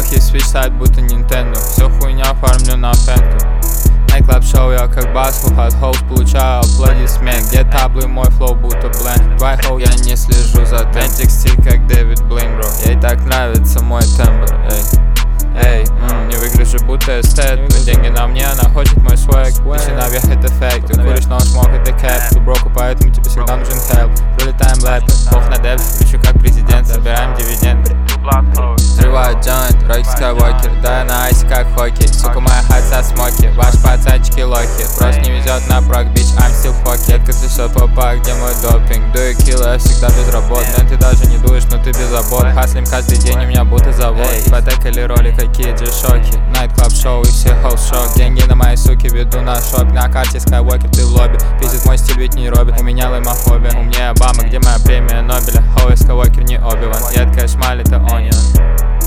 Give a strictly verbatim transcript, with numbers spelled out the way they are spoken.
плохие, свич сайт будто Nintendo. Все хуйня, фармлю на фенту. Найклаб шоу, я как басу, от хоуст получаю аплодисмент. Где таблы, мой флоу будто бленд. Твой хоу, я не слежу за трендик, стиль как Дэвид Блин, бро. Ей так нравится мой тембр, эй. Эй, м, не выгляжу будто эстет, но деньги на мне, она хочет мой свэг. Пищи наверх это фейк, ты куришь, но шмок это кэп. Ты броку, поэтому тебе всегда нужен хелп. Пролетаем лэпы, пох на деф, кричу как президент, собираем дивиденды. Взрываю джойнт, Рокки Скайуокер, да я на айсе как хоккей. Сука, моя хат со смоки, ваш пацанчики лохи. Просто не везет на прок, бич, I'm still fucky. Детка трясет попа, где мой допинг? Do you kill, я всегда безработный. Ты даже не дуешь, но ты без забот. Хаслим каждый день, у меня будто завод. Ипотека или роли, какие джи-шоки. Найт-клаб шоу и все хоуст-шоу. Деньги на моей суке веду на шоп. На карте Скайуокер, ты в лобби. Пиздит мой стиль, ведь не робит. У меня лаймофобия, умнее Обама, где моя премия Нобеля? Хоу и Скайуокер, не Оби-Ван. Едкая шмаль, это Onion.